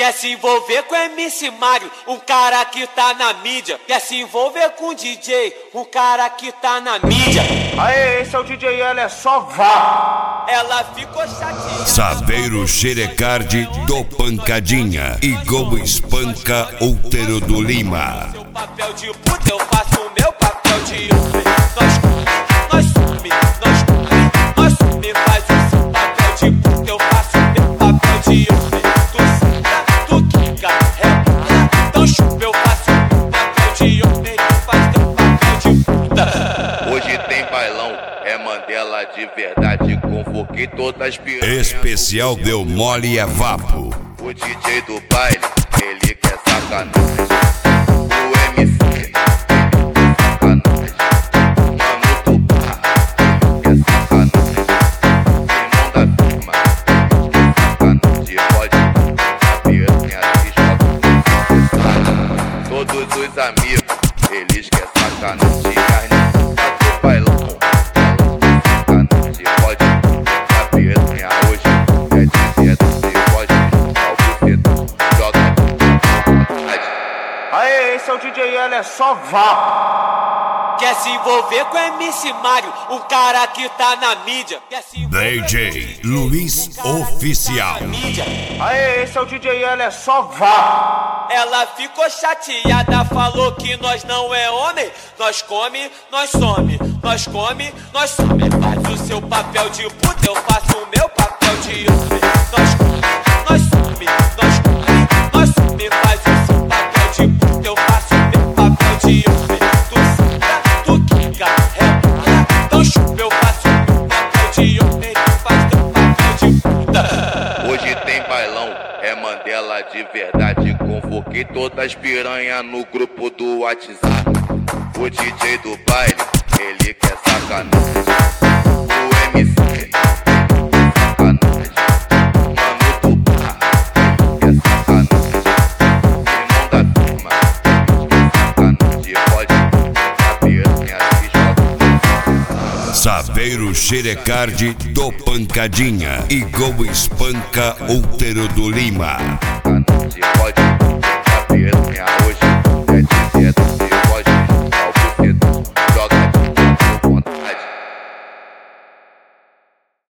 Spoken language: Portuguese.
Quer se envolver com MC Mário, um cara que tá na mídia. Quer se envolver com DJ, um cara que tá na mídia. Aê, esse é o DJ, ela é só vá. Ela ficou chateada. Saveiro Xerecardi do Pancadinha e Go Espanca Útero do Lima. Seu papel de puta, eu faço o meu papel de homem. Nós some, faz o seu papel de puta, eu faço o meu papel de homem. Tu quica, rebola, então chupa, eu faço o meu papel de homem, tu faz teu papel de puta. Hoje tem bailão, é Mandela de verdade, convoquei todas as piranhas. Especial deu mole a vapo. O DJ do baile, ele quer sacanagem. O MC, ele quer sacanagem. Mano do bar, ele quer sacanagem. Irmão da firma, ele quer sacanagem. Pode a piranha se joga. Todos os amigos, eles querem sacanagem. Carne do bailão, sacanagem. Pode a piranha hoje é dizendo se pode jogar o bucetão, joga de vontade. Aê, esse é o DJ, ela é só vá. Quer se envolver com MC Mário, um cara que tá na mídia. Quer se envolver DJ Luiz Oficial. mídia. Aê, esse é o DJ, ela é só vá. Ela ficou chateada, falou que nós não é homem. Nós come, nós some, nós come, nós some. Faz o seu papel de puta, eu faço o meu papel de homem. Nós come, nós some, nós come, nós some. Faz o seu papel de puta, eu faço o meu papel de homem. Tu senta, tu quica, rebola, então chupa, eu faço o meu papel de homem, tu faz teu papel de puta. Hoje tem bailão, é Mandela de verdade, convoquei todas as piranhas no grupo do WhatsApp. O DJ do baile, ele quer sacanagem. O MC, ele quer sacanagem. Mano do bar, ele quer sacanagem. Irmão da firma, ele quer sacanagem. Pode a piranha se joga. Saveiro Xerecardi do Pancadinha e Go Espanca Útero do Lima. Pode